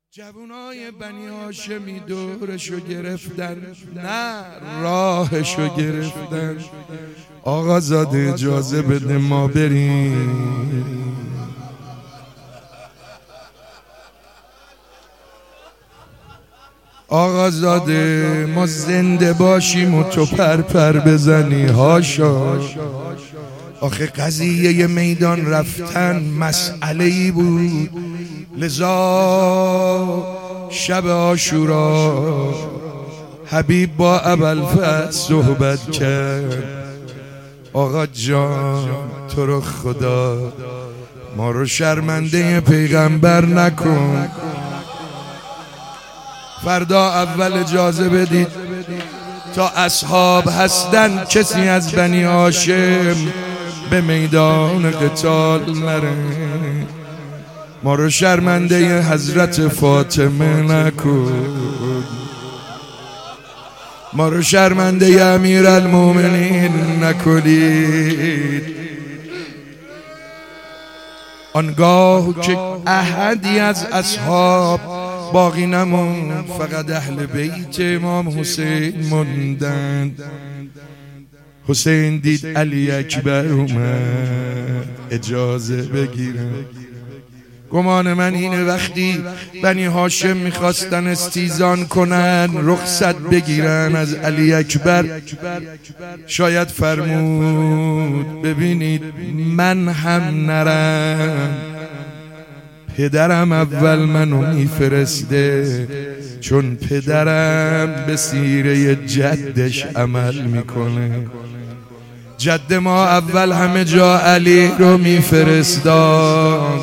جوونای بنی هاشمی دورشو گرفتن، نه راهشو گرفتن. آقا زاده اجازه بده ما بریم. آقا زاده ما زنده باشیم و تو پر بزنی هاشا. آخه قضیه میدان رفتن مسئله‌ای بود، لذا شب عاشورا حبیب با ابوالفضل صحبت کرد. آقا جان تو رو خدا ما رو شرمنده پیغمبر نکن. فردا اول اجازه بدید تا اصحاب هستن کسی از بنی هاشم به میدان قتال نره. ما رو شرمنده حضرت فاطمه نکن، ما رو شرمنده امیرالمومنین نکنید. آنگاه که احدی از اصحاب باقی نموند، فقط اهل بیت امام حسین موندند. حسین دید علی اکبر اومد، اجازه بگیرم. گمان من اینه وقتی بنی هاشم میخواستن استیزان کنن، رخصت بگیرن از علی اکبر، شاید فرمود ببینید من هم نرم، پدرم اول منو میفرسته، چون پدرم به سیره جدش عمل میکنه. جد ما اول همه جا علی رو میفرستاد،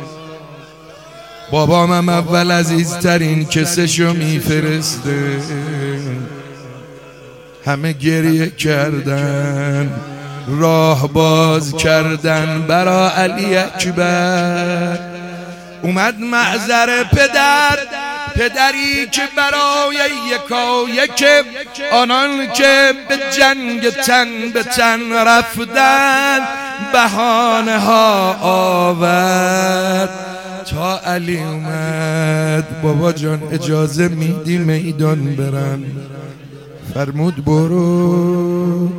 بابام اول عزیزترین کسشو میفرسته. همه گریه کردن، راه باز کردن برا علی اکبر. اومد محضر پدری که برای یکایک آنان که به جنگ تن به تن رفتن بهانه ها آورد تا علی اومد. بابا جان اجازه میدی میدان برم؟ فرمود برو،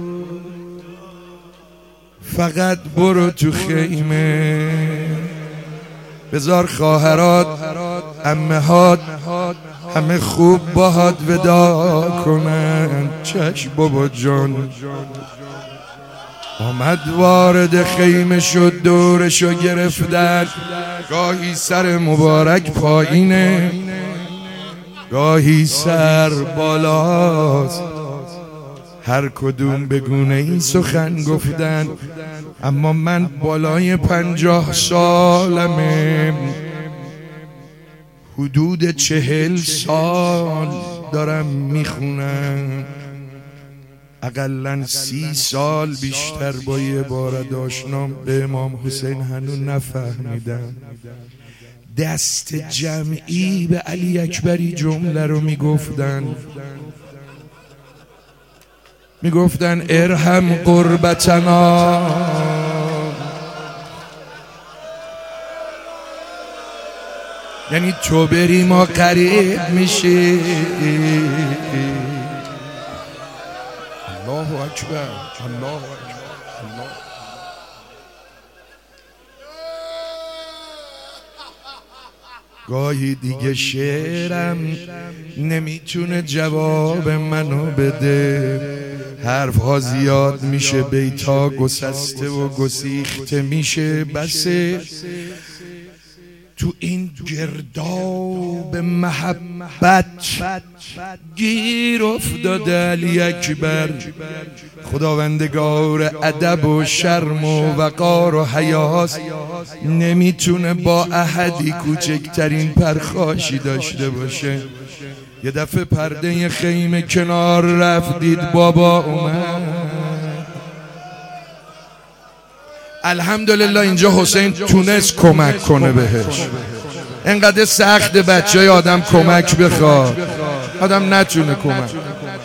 فقط برو تو خیمه، بذار خواهرات عمهات همه خوب باهات ودا کنن. چشم بابا جان. آمد وارد خیمه شد، دورشو گرفتن، گاهی سر مبارک پایینه، گاهی سر بالاست، هر کدوم به گونه این سخن گفتن. اما من بالای 50 سالمه، حدود 40 سال دارم میخونم، اقلن 30 سال بیشتر با یه عبارت آشنام به امام حسین هنوز نفهمیدم. دست جمعی به علی اکبری جمله رو میگفتن ارحم قربتنا، یعنی تو بری ما قریب میشی. الله اکبر، الله اکبر، الله. گاهی دیگه شعرم نمیتونه جواب منو بده، حرفها زیاد میشه، بیتا گسسته و گسیخته میشه. بسه تو این گرداب محبت گیر افتاده علی اکبر. خداوندگار ادب و شرم و وقار و حیاست، نمیتونه با احدی کوچکترین پرخاشی داشته باشه. یه دفعه پرده خیمه کنار رفت، دید بابا اومد. الحمدلله اینجا حسین تونست کمک کنه بهش. انقدر سخت بچه آدم کمک بخواد، آدم نتونه کمک.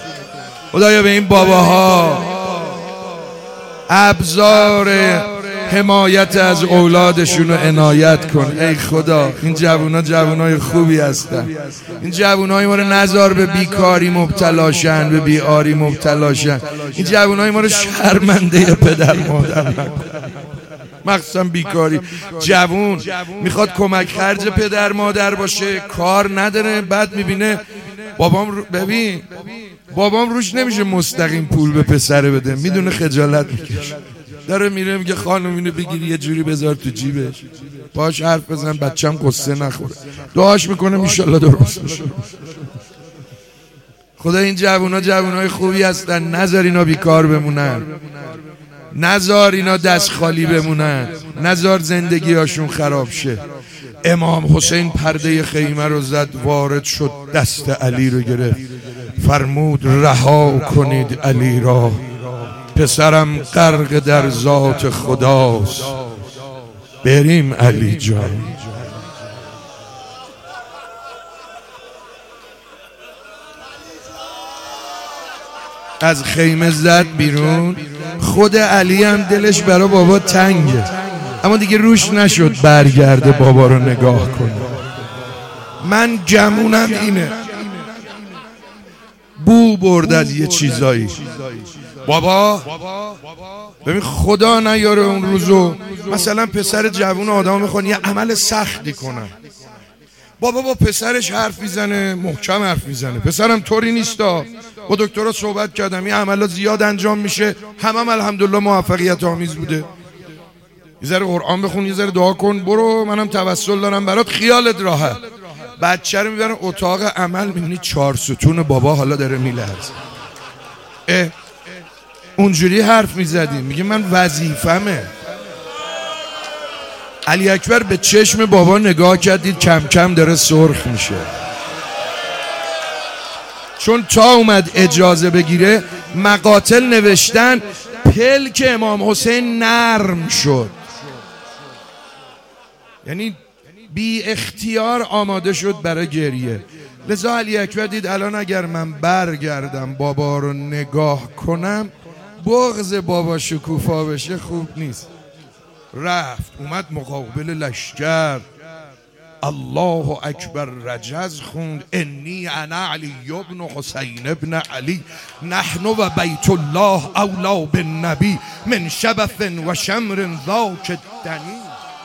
خدایا به این باباها ابزار حمایت از اولادشون رو عنایت کن ای خدا. این جوونا جوونای خوبی هستن. این جوونای ما رو نذار به بیکاری مبتلاشن، به بیاری مبتلاشن. این جوونای ما رو شرمنده پدر مادر نکن، مخصوصا بیکاری. جوون میخواد کمک خرج پدر مادر باشه، کار نداره، بعد میبینه بابام روش نمیشه مستقیم پول به پسره بده، میدونه خجالت میکشه، داره میره میگه خانم اینو بگیری یه جوری بذار تو جیبش، باهاش حرف بزن بچم قصه نخوره، دعاش میکنه انشالله درست بشه. خدا این جوونای خوبی هستن، نذار اینا بیکار بمونن، نذار اینا دست خالی بمونن، نذار زندگیاشون خراب شه. امام حسین پرده خیمه رو زد، وارد شد، دست علی رو گرفت، فرمود رها کنید علی را، پسرم غرق در ذات خداست، بریم علی جان. از خیمه زد بیرون. خود علی هم دلش برای بابا تنگه، اما دیگه روش نشد برگرده بابا رو نگاه کنه. من گمونم اینه بو برد از یه چیزایی. بابا ببین خدا نیاره اون روزو مثلا پسر جوون آدم میخوان یه عمل سختی کنن، بابا با پسرش حرف میزنه، محکم حرف میزنه، پسرم طوری نیستا، با دکترها صحبت کردم، این عملا زیاد انجام میشه، همم الحمدلله موفقیت آمیز بوده، یه ذره قرآن بخون، یه ذره دعا کن، برو منم توسل دارم برات، خیالت راحت. بچه رو میبرن اتاق عمل، میبینی 4 ستون بابا حالا داره میلرزه. اونجوری حرف میزدیم، میگه من وظیفمه. علی اکبر به چشم بابا نگاه کردید، کم کم داره سرخ میشه، چون تا اومد اجازه بگیره مقاتل نوشتن پلک امام حسین نرم شد، یعنی بی اختیار آماده شد برای گریه. لذا علی اکبر دید الان اگر من برگردم بابا رو نگاه کنم بغض بابا شکوفا بشه خوب نیست. رفت اومد مقابل لشکر، الله اکبر رجز خوند، انی انا علی ابن حسین ابن علی، نحن و بیت الله اولا بالنبی من شبف و شمر ذاک الدنی.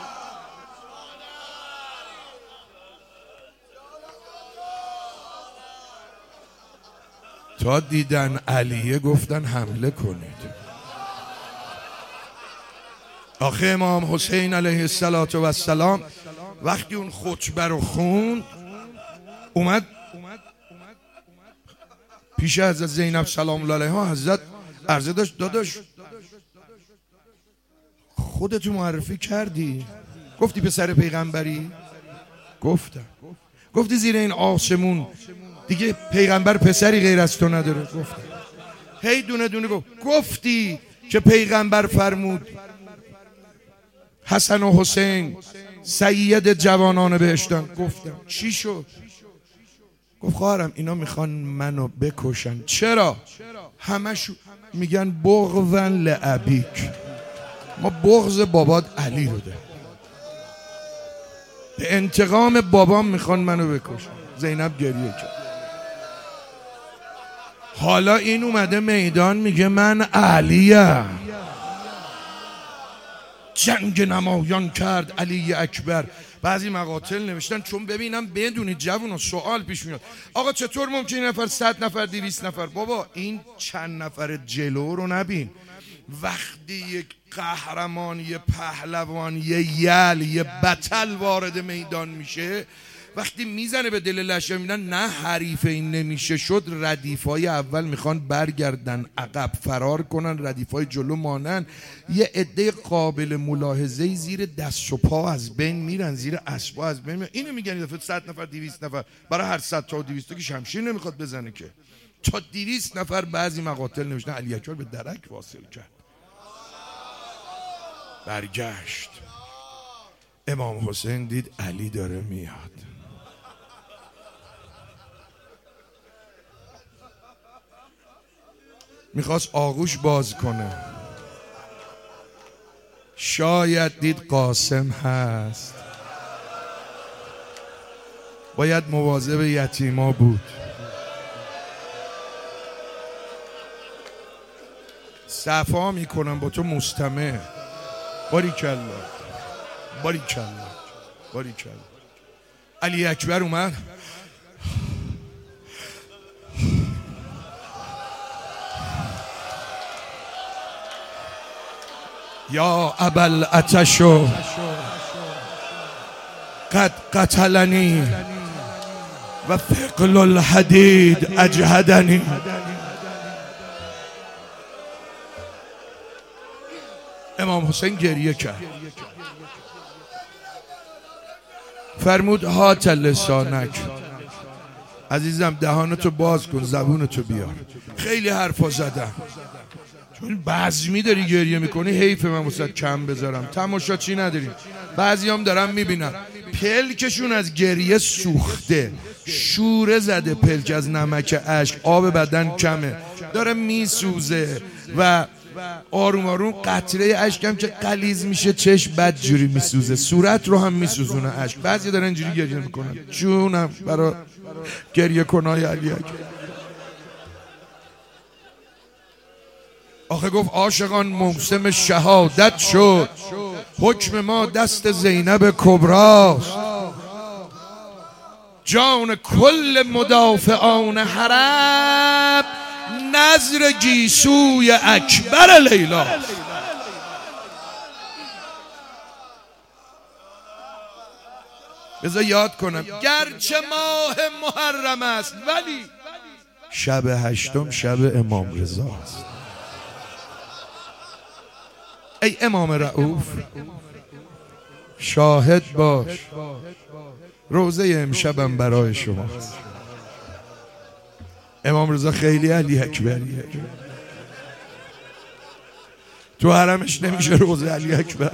تا دیدن علیه گفتن حمله کنید. آخه امام حسین علیه السلام وقتی اون خطبه رو خوند اومد پیش حضرت زینب سلام الله علیها. حضرت عرضه داشت داداش خودتو معرفی کردی؟ گفتی پسر پیغمبری؟ گفتم. گفتی زیر این آسمون دیگه پیغمبر پسری غیر از تو نداره؟ گفتم. هی دونه دونه گفتی که پیغمبر فرمود حسن و حسین سید جوانان بهشتن؟ گفتم. چی شد؟ گفت خواهرم اینا میخوان منو بکشن. چرا؟ همشو میگن بغضا لابیک، ما بغض بابات علی رو ده، به انتقام بابام میخوان منو بکشن. زینب گریه کرد. حالا این اومده میدان میگه من علیم، جنگ نمایان کرد علی اکبر. بعضی مقاتل نوشتن چون ببینم بدونید جوونا سوال پیش میاد، آقا چطور ممکنه نفر 100 نفر 200 نفر؟ بابا این چند نفر جلو رو نبین، وقتی یک قهرمان، یه پهلوان، یه یل، یه بطل وارد میدان میشه، وقتی میزنه به دل لشکر میبینن نه حریف این نمیشه شد، ردیفای اول میخوان برگردن عقب فرار کنن، ردیفای جلو مانن، یه عده قابل ملاحظه‌ای زیر دست و پا از بین میرن، زیر اسبا از بین میرن. اینو میگن دفعه 100 نفر 200 نفر، برای هر 100 تا 200 که شمشیر نمیخواد بزنه که، تا 200 نفر. بعضی مقاتل نوشتن علی اکبر به درک واصل کرد. برگشت امام حسین دید علی داره میاد، میخواست آغوش باز کنه، شاید دید قاسم هست، باید مواظب یتیما بود. صفا میکنم با تو مستمع. باریکلا باریکلا باریکلا. علی اکبر اومد. یا ابل عطشو قد قتلنی و ثقل الحدید اجهدنی. امام حسین گریه کرد، فرمود هات لسانک، عزیزم دهانتو باز کن، زبونتو بیار. خیلی حرفا زدم، چون بعضی داری گریه میکنی، حیف من واسه کم بذارم، تماشا چی نداریم. بعضی هم دارم میبینم پلکشون از گریه سوخته، شوره زده، پلک از نمک اشک، آب بدن کمه، داره میسوزه و آروم آروم قطره اشکم که غلیظ میشه، چشم بد جوری میسوزه، صورت رو هم میسوزونه اشک. بعضی دارن اینجوری گریه میکنن. جونم برای گریه کنای علی اکبر. آخه گفت عاشقان موسم شهادت شد، حکم ما دست زینب کبراست، جان کل مدافعان حرم نظر گیسوی اکبر لیلاست. بذار یاد کنم، گرچه ماه محرم است ولی شب هشتم شب امام رضاست. ای امام رؤوف شاهد باش، روزه امشبم برای شماست. امام رضا خیلی علی اکبریه، تو حرمش نمیشه روزه علی اکبر.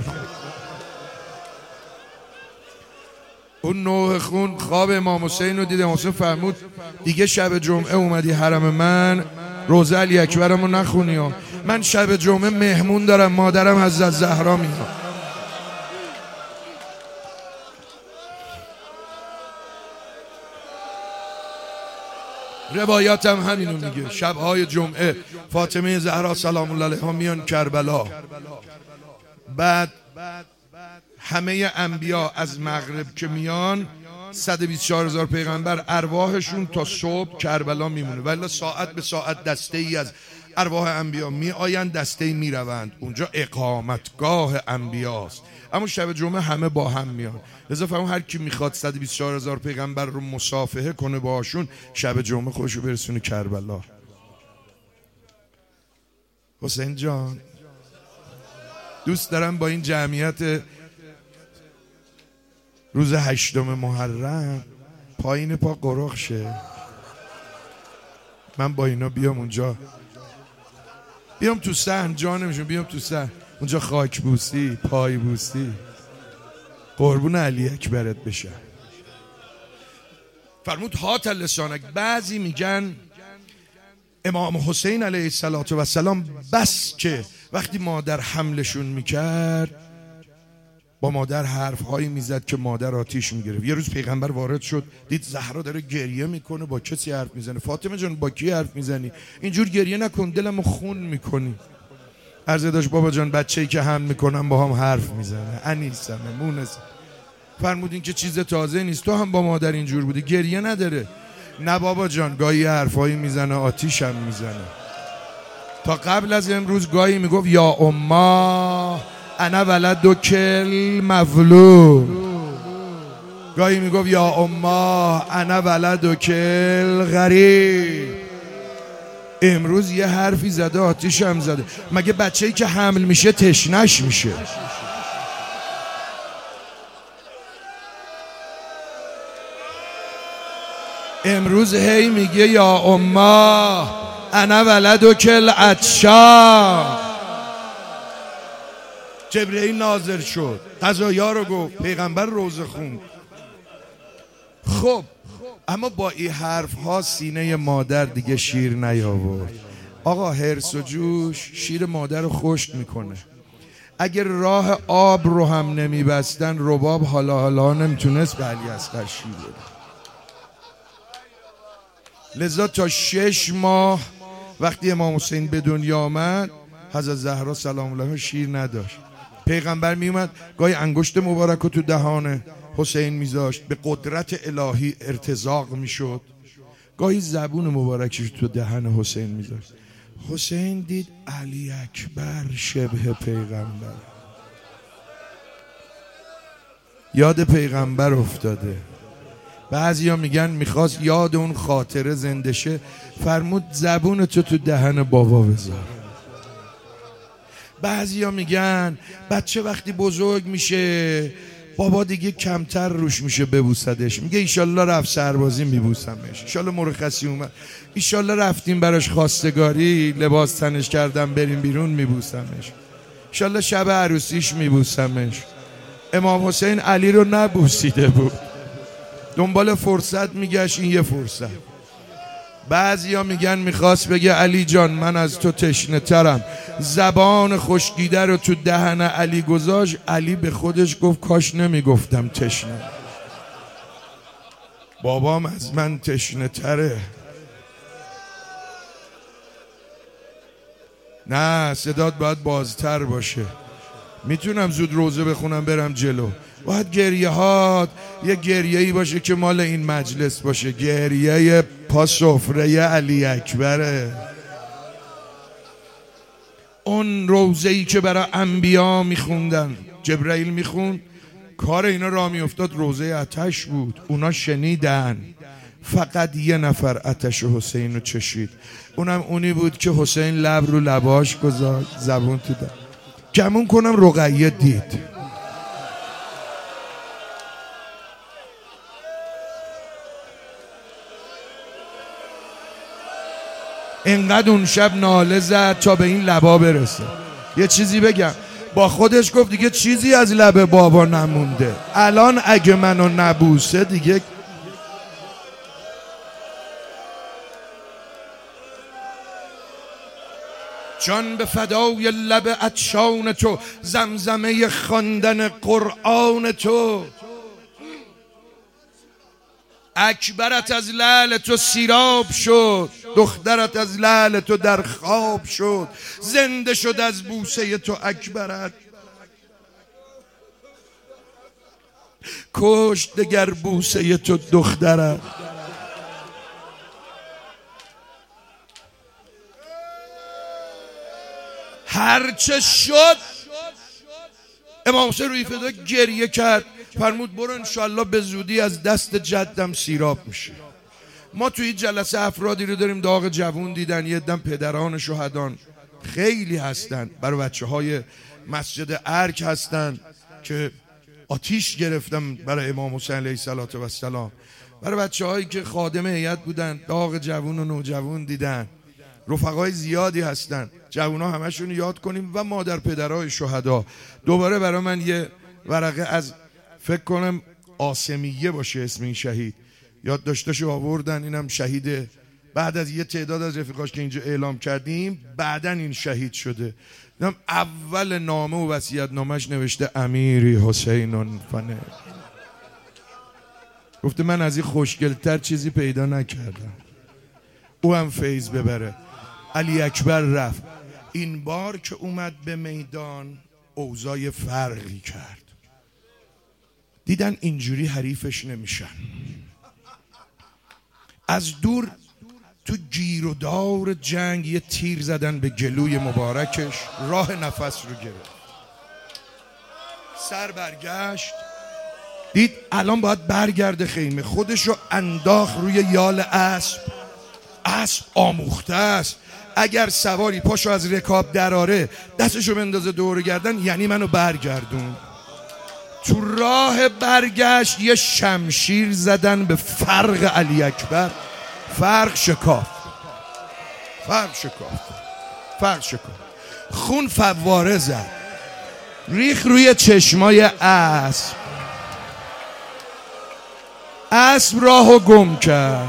اون نوح خون خواب امام حسین رو دید. امام حسین فرمود دیگه شب جمعه اومدی حرم من، روزه علی اکبرمو نخونی ها. من شب جمعه مهمون دارم، مادرم حضرت زهرا میاد. روایاتم همینو میگه، شبهای جمعه فاطمه زهرا سلام الله علیها میان کربلا. بعد همه انبیا از مغرب که میان، 124,000 پیغمبر ارواحشون تا صبح کربلا میمونه، ولی ساعت به ساعت دسته ای از ارواح انبیا می آیند، دسته ای می روند. اونجا اقامتگاه انبیاست. اما شب جمعه همه با هم میان. لذا فرمون هر کی میخواد 124,000 پیغمبر رو مصافحه کنه باهاشون، شب جمعه خودشو برسونه کربلا. حسین جان دوست دارم با این جمعیت روز 8 محرم پایین پا قرخ شه، من با اینا بیام اونجا، بیام تو صحن، جا نمیشون بیام تو صحن اونجا، خاک بوسی، پای بوسی، قربون علی اکبرت بشن. فرمود هات لسانک. بعضی میگن امام حسین علیه السلام بس که وقتی مادر حملشون میکرد با مادر حرفهایی میزد که مادر آتیش میگرفت. یه روز پیغمبر وارد شد، دید زهرا داره گریه میکنه، با کسی حرف میزنه. فاطمه جان با کی حرف میزنی؟ اینجور گریه نکن، دلمو خون میکنی. عرض داشت بابا جان بچه‌ای که هم میکنم با هم حرف میزنه، انیسمه، مونسه. فرمودین که چیز تازه نیست، تو هم با مادر اینجور بودی، گریه نداره. نه بابا جان گاهی حرفایی میزنه، آتیش هم میزنه. تا قبل از امروز گاهی میگفت یا اما انا ولدک المولود، گاهی میگفت یا اما انا ولدک الغریب. امروز یه حرفی زده، آتیش هم زده. مگه بچه‌ای که حمل میشه تشنش میشه؟ امروز هی میگه یا اما انا ولدک العطشان. جبرئیل نازل شد، قضایا رو گفت، پیغمبر روزه خوند. خب اما با این حرف ها سینه مادر دیگه شیر نیاورد. آقا هرس و جوش شیر مادر رو خشک میکنه. اگر راه آب رو هم نمیبستن رباب حالا نمیتونست به علی اصغر شیر بده. لذا تا 6 ماه وقتی امام حسین به دنیا آمد حضرت زهرا سلام الله شیر نداشت. پیغمبر میومد گاهی انگشت مبارک رو تو دهان حسین میذاشت، به قدرت الهی ارتزاق میشد. گاهی زبون مبارکش تو دهن حسین میذاشت. حسین دید علی اکبر شبه پیغمبر، یاد پیغمبر افتاده. بعضیا میگن میخواست یاد اون خاطره زنده شه، فرمود زبون تو دهن بابا بذار. بعضیا میگن بچه وقتی بزرگ میشه بابا دیگه کمتر روش میشه ببوسدش، میگه ایشالله رفت سربازی میبوسمش، ایشالله مرخصی اومد، ایشالله رفتیم براش خواستگاری لباس تنش کردم بریم بیرون میبوسمش، ایشالله شب عروسیش میبوسمش. امام حسین علی رو نبوسیده بود، دنبال فرصت میگشت، این یه فرصت. بعضیا میگن میخواست بگه علی جان من از تو تشنه ترم، زبان خشکیده رو تو دهن علی گذاشت. علی به خودش گفت کاش نمیگفتم تشنه، بابام از من تشنه تره. نه صدات باید بازتر باشه. میتونم زود روزه بخونم برم جلو، باید گریه هات یه گریه‌ای باشه که مال این مجلس باشه، گریه پا سفره علی اکبره. اون روزه‌ای که برای انبیا میخوندن، جبرائیل میخوند، کار اینا را میافتاد روزه آتش بود. اونا شنیدن، فقط یه نفر آتش حسین رو چشید، اونم اونی بود که حسین لب رو لباش گذاشت، زبون تو داد. گمون کنم رقیه دید. اینقدر اون شب ناله زد تا به این لبا برسه. یه چیزی بگم، با خودش گفت دیگه چیزی از لب بابا نمونده، الان اگه منو نبوسه دیگه. جان به فدای لب عطشان تو، زمزمه خواندن قرآن تو. اکبرت از لعل تو سیراب شد، دخترت از لعل تو در خواب شد، زنده شد از بوسه تو اکبرت، کشت دگر بوسه تو دخترت. هرچه شد امام حسین روی فدا گریه کرد، فرمود برو انشالله به زودی از دست جدم سیراب میشه. ما توی جلسه افرادی رو داریم داغ جوون دیدن، یه دم پدران شهدان خیلی هستن، برای بچه های مسجد ارک هستن که آتیش گرفتم برای امام حسین علیه السلام، برای بچه هایی که خادم هیئت بودن داغ جوون و نوجوون دیدن، رفقای زیادی هستن. جوونا همشون یاد کنیم و مادر پدرای شهدا. دوباره برای من یه ورقه از فکر کنم آسمیه باشه اسم این شهید، یاد داشتهشو آوردن، اینم شهید بعد از یه تعداد از رفیقاش که اینجا اعلام کردیم بعدن این شهید شده. اول نامه و وصیت نامش نوشته امیری حسین فنه، گفته من از این خوشگلتر چیزی پیدا نکردم. او هم فیض ببره. علی اکبر رفت، این بار که اومد به میدان اوضاع فرقی کرد، دیدن اینجوری حریفش نمیشن، از دور تو گیر و دار جنگ یه تیر زدن به گلوی مبارکش، راه نفس رو گرفت، سر برگشت، دید الان باید برگرده خیمه، خودش رو انداخت روی یال اسب. اسب آموخته است، اگر سواری پاشو از رکاب دراره دستشو بندازه دور گردن یعنی منو برگردون. تو راه برگشت یه شمشیر زدن به فرق علی اکبر، فرق شکافت، خون فواره زد، ریخ روی چشمای اسب، اسب راهو گم کرد.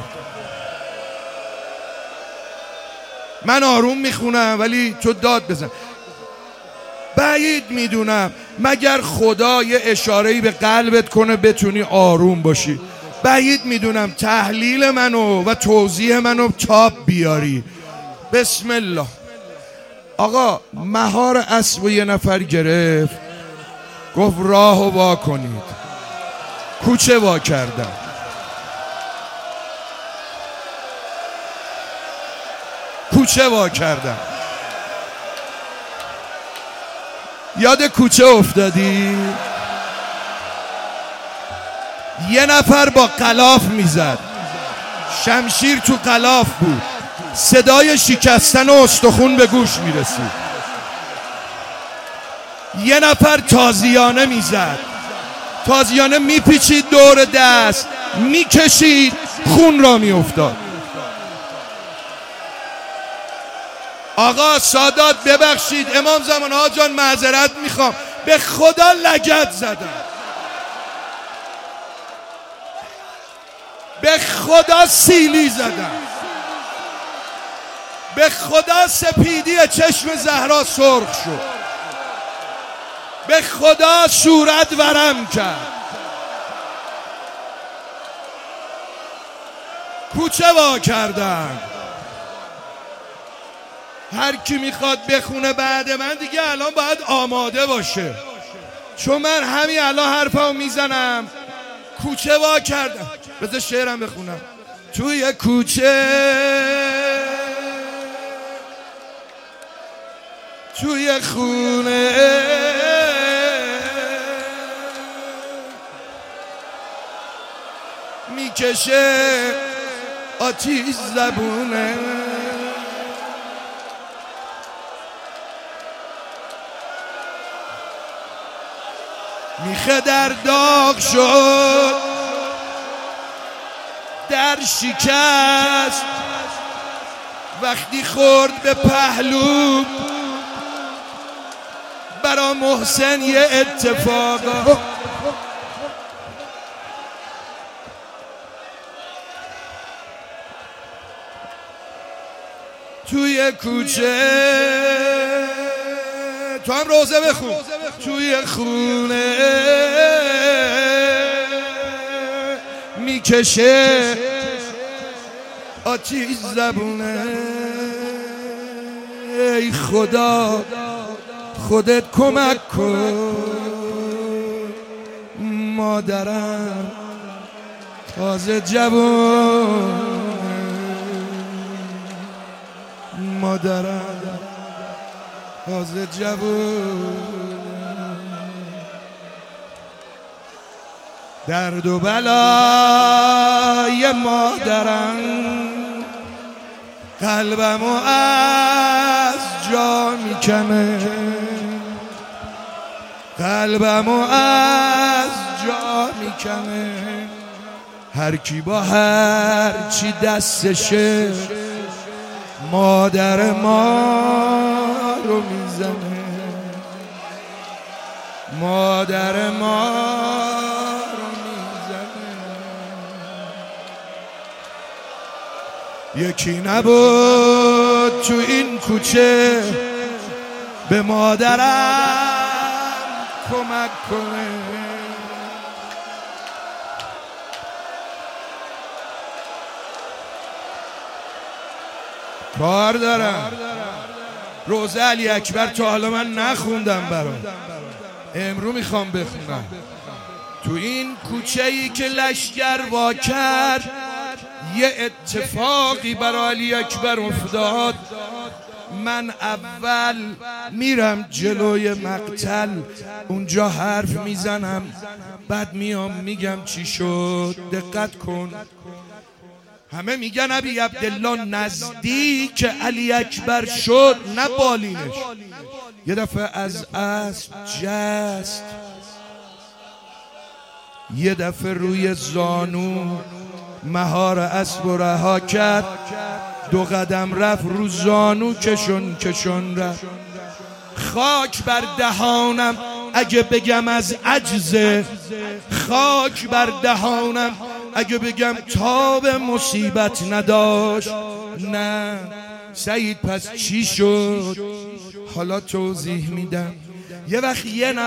من آروم میخونم ولی تو داد بزن. بعید میدونم مگر خدا یه اشاره‌ای به قلبت کنه بتونی آروم باشی. بعید میدونم تحلیل منو و توضیح منو تاب بیاری. بسم الله. آقا مهار اسب و یه نفر گرفت، گفت راهو وا کنید. کوچه وا کردن. کوچه وا کردن. یاد کوچه افتادی؟ یه نفر با غلاف میزد، شمشیر تو غلاف بود، صدای شکستن و استخون به گوش میرسید. یه نفر تازیانه میزد، تازیانه میپیچید دور دست، میکشید، خون را میافتاد. آقا سادات ببخشید، امام زمان ها جان معذرت میخوام، به خدا لگد زدم، به خدا سیلی زدم، به خدا سپیدی چشم زهرا سرخ شد، به خدا صورت ورم کرد. کوچه وا کردن. هر کی میخواد بخونه بعد من دیگه الان باید آماده باشه، چون من همین الان حرفمو میزنم. کوچه وا کردم. بذار شعرم بخونم. توی کوچه، توی خونه، میکشه آتیش زبونه، میخه در داغ شد، در شکست، وقتی خورد به پهلو برا محسن یه اتفاقا. توی کوچه، تو هم روزه بخون. توی خونه میکشه آتیش زبونه. ای خدا خودت کمک کن، مادرم تازه جوان، مادرم تازه جوان. درد و بلای مادرم قلبمو از جا میکنه، قلبمو از جا میکنه. هر کی با هر چی دستشه مادر ما رو میزنه، مادر ما رو میزنه. یکی نبود تو این کوچه به مادرم کمک کنه. کار دارم. روزه علی اکبر تا حالا من نخوندم برام، امرو میخوام بخونم. تو این کوچه ای که لشگر وا کرد یه اتفاقی برای علی اکبر افتاد. من اول میرم جلوی مقتل، اونجا حرف میزنم، بعد میام میگم چی شد. دقت کن. همه میگن ابی عبدالله نزدیک علی اکبر شد، نه بالینش. یه دفعه از اسب جست، یه دفعه روی زانو مهار اسب و رها کرد، 2 قدم رفت رو زانو کشون رفت. خاک بر دهانم اگه بگم از عجزه، خاک بر دهانم اگه بگم تاب مصیبت نداشت. نه سعید پس چی شد؟ حالا توضیح میدم. یه وقت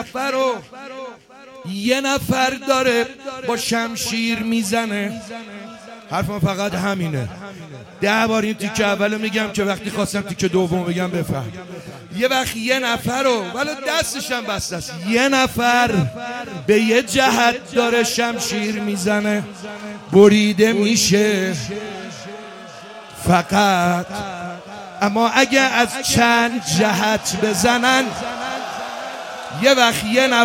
یه نفر داره با شمشیر میزنه. حرفم فقط همینه. 10 بار این تیکه اولو میگم که وقتی خواستم تیکه دوم بگم بفهم. یه وقت یه نفر رو ولی دستش هم بسته است، یه نفر به یه جهت داره شمشیر میزنه، بریده میشه فقط. اما اگه از چند جهت بزنن، یه وقت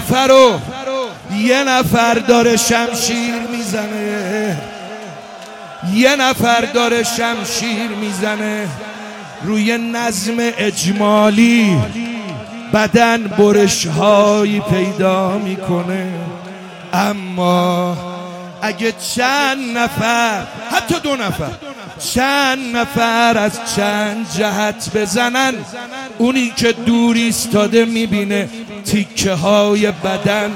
یه نفر داره شمشیر میزنه، یه نفر داره شمشیر میزنه روی نظم اجمالی، بدن برش‌هایی پیدا میکنه. اما اگه چند نفر، حتی 2 نفر، چند نفر از چند جهت بزنن، اونی که دور ایستاده میبینه تیکه های بدن.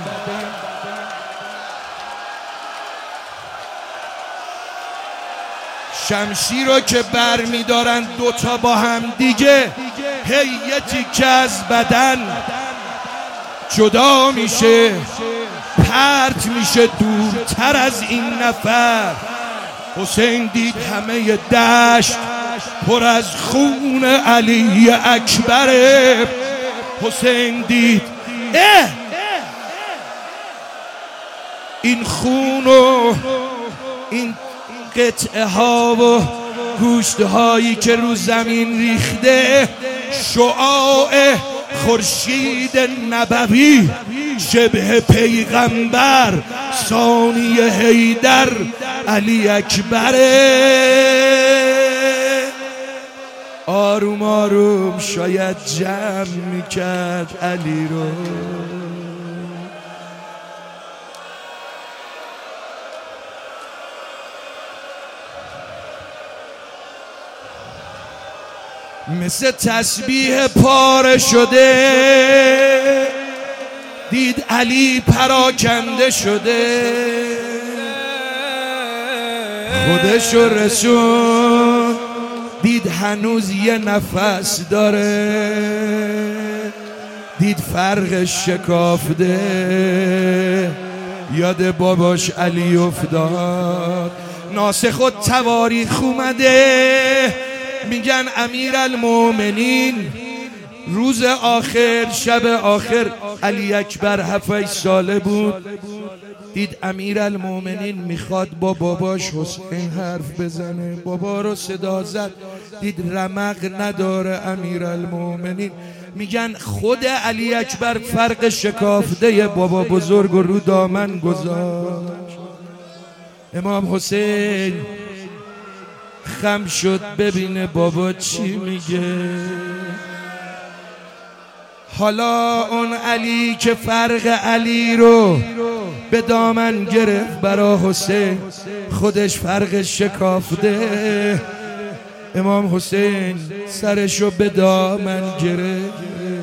شمشیر رو که بر میدارن 2 تا با هم دیگه، هی یه تیکه از بدن جدا میشه، پرت میشه دورتر از این نفر. حسین دید همه دشت پر از خون علی اکبره. حسین دید این خون و این قطعه ها و گوشت هایی که رو زمین ریخته، شعاع خورشید نبوی، شبه پیغمبر، ثانی حیدر، علی اکبره. آروم آروم شاید جمع میکرد علی رو. مثل تسبیح پاره شده، دید علی پراکنده شده، خودشو رسون، دید هنوز یه نفس داره، دید فرق شکافته، یاد باباش علی افتاد. ناسخ و تواریخ اومده، میگن امیرالمومنین روز آخر، شب آخر، علی اکبر 7 ساله بود، دید امیرالمومنین میخواد با باباش حسین حرف بزنه، بابا رو صدا زد، دید رمق نداره امیرالمومنین. میگن خود علی اکبر فرق شکافته بابا بزرگ رو دامن گذاشت. امام حسین خم شد ببینه بابا چی میگه. حالا اون علی که فرق علی رو به دامن گرفت برا حسین، خودش فرق شکافته. امام حسین سرشو به دامن گرفت،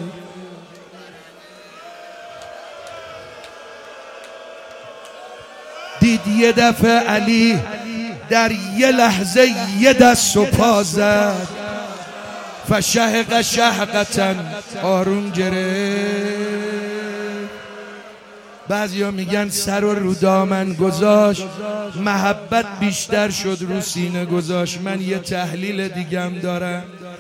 دید یه دفعه علی در یه لحظه یه دست و پا زد، فشهق شهقتا، آروم گرفت. بعضیا میگن سر رو دامن گذاشت، محبت بیشتر شد رو سینه گذاشت. من یه تحلیل دیگم دارم.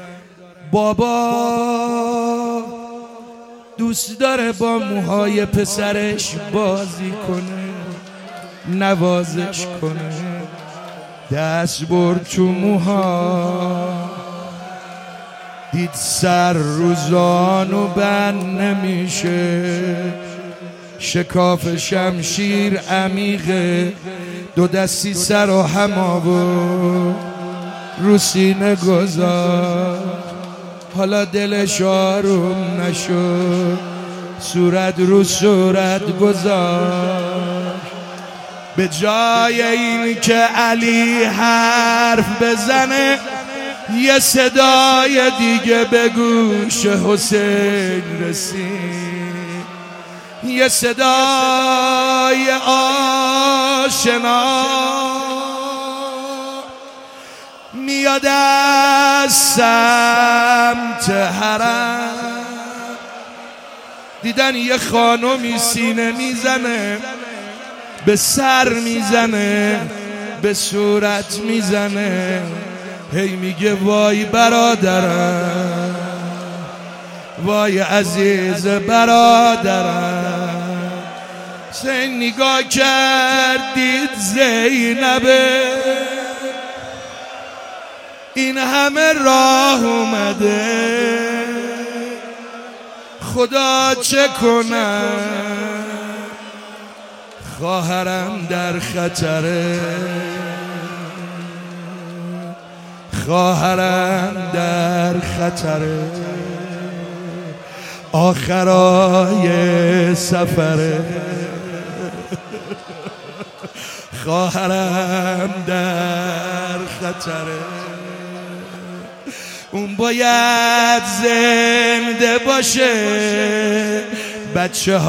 بابا دوست داره با موهای پسرش بازی کنه، نوازش کنه، دست برد تو موها، دید سر روزان و بند نمیشه، شکاف شمشیر عمیقه، 2 دستی سر و هم آورد رو سینه گذاشت. حالا دلش آروم نشد، صورت رو صورت گذاشت. به جای این که علی حرف بزنه، یه صدای دیگه به گوش حسین رسید، یه صدای آشنا میاد از سمت حرم. دیدن یه خانمی سینه میزنه، به سر میزنه، به صورت میزنه، هی میگه وای برادرم، وای عزیز برادرم. حسین نگاه کردید زینبه این همه راه اومده، خدا چه کنم، خواهرم در خطره، خواهرم در خطره، آخرای سفره، خواهرم در خطره. اون باید زنده باشه بچه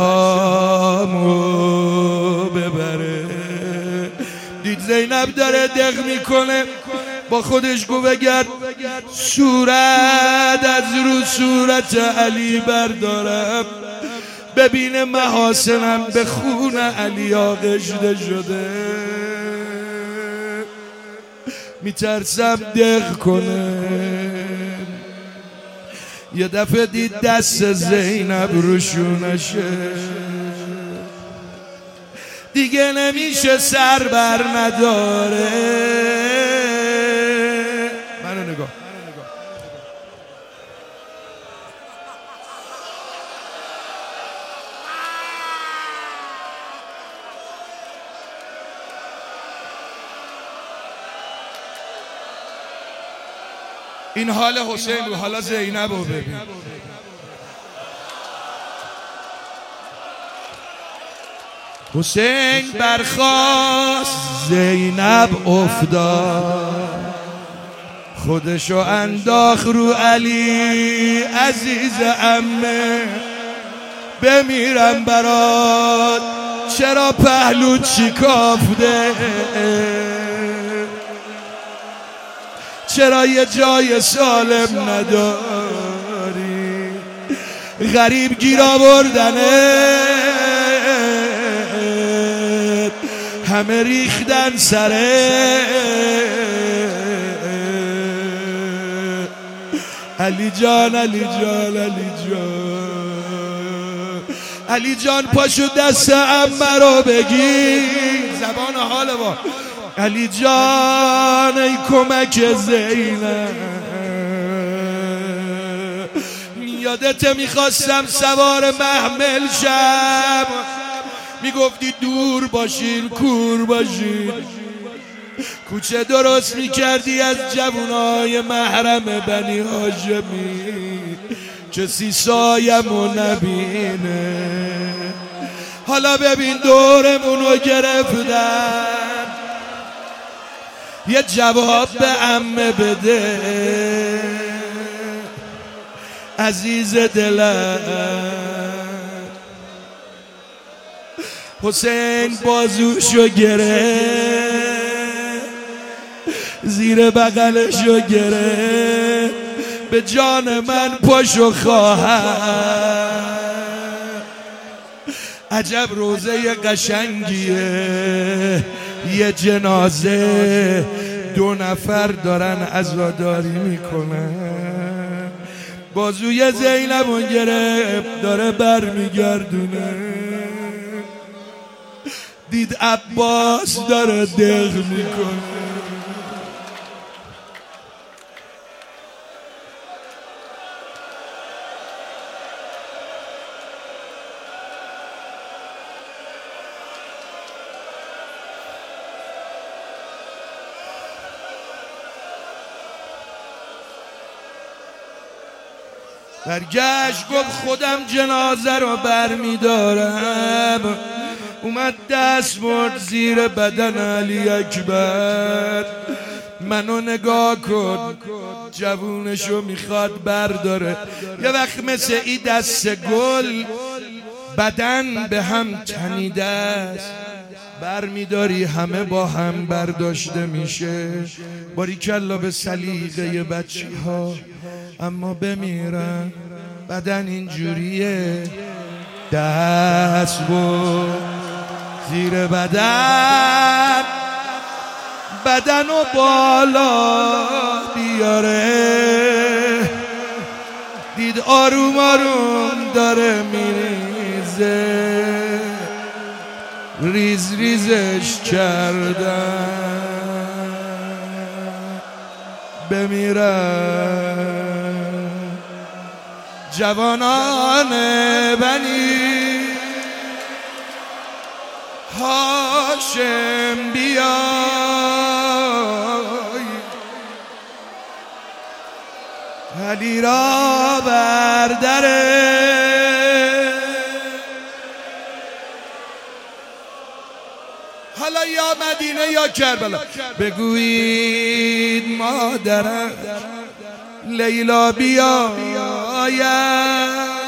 هامو ببره. دید زینب داره دق میکنه، با خودش گو بگرد صورت از رو صورت علی بردارم، ببین محاسنم به خون علی آغشته شده، میترسم دق کنه. یه دفعه دید دست زینب رو شونشه، دیگه نمیشه سر بر نداره. منو نگاه، این حال حسین رو، حالا زینب رو ببین. حسین برخاست، زینب افتاد، خودشو انداخت رو علی. عزیز عمه بمیرم برات، چرا پهلو چیکافته، چرا یه جای سالم نداری، غریب گیر آوردنه، همه ریختن سره. علی جان، علی جان، علی جان، علی جان پاشو دست عمه رو بگیر، زبان حال با علی جان ای کمک زینب. یادت میخواستم سوار محمل شم، میگفتی دور باشین کور باشین، کوچه درست میکردی از جوانای محرم بنی هاشمی، کسی سایمو نبینه. حالا ببین دورمونو گرفتن، یه جواب به عمه بده عزیز دلم. حسین بازوشو گرفت، زیر بغلشو گرفت، به جان من پاشو خواهر. عجب روزه قشنگیه، یه جنازه 2 نفر دارن عزاداری میکنن. بازوی زینبو گرفت داره بر میگردونه، دید عباس داره دق میکنه. برگشت گفت خودم جنازه رو برمیدارم. اومد دست برد زیر بدن علی اکبر، منو نگاه کن، جوونشو میخواد برداره. یه وقت مثل این دست گل بدن به هم تنیده است، برمیداری همه با هم برداشته میشه. باریکلا به سلیقه بچه ها، اما بمیرن بدن اینجوریه. دست بود زیر بدن و بالا بیاره، دید آروم آروم داره میریزه، ریز ریزش کردن بمیرن جوانان بنی هاشم بیای، علی را بردره. حالا یا مدینه یا کربلا بگویید مادرم لیلا بیاید،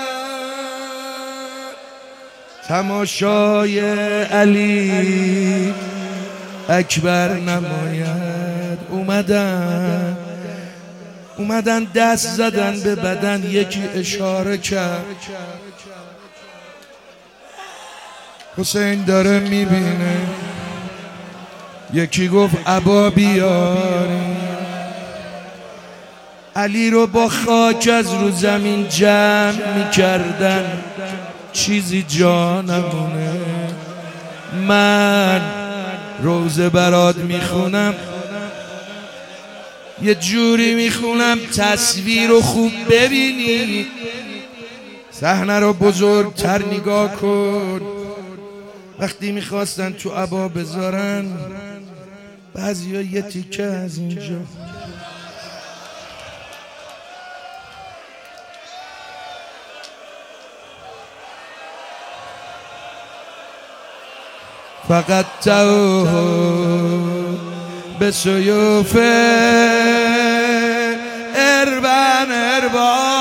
تماشای علی اکبر نماید. اومدن دست زدن به بدن، یکی اشاره کرد حسین داره میبینه، یکی گفت عبا بیاری. علی رو با خاک از رو زمین جمع میکردن، چیزی جا نمونه. من روزه برات میخونم، یه جوری میخونم تصویر رو خوب ببینی، صحنه رو بزرگتر نگاه کن. وقتی میخواستن تو عبا بذارن، بعضیا یه تیکه از اینجا، فقط تو به سیوف اربن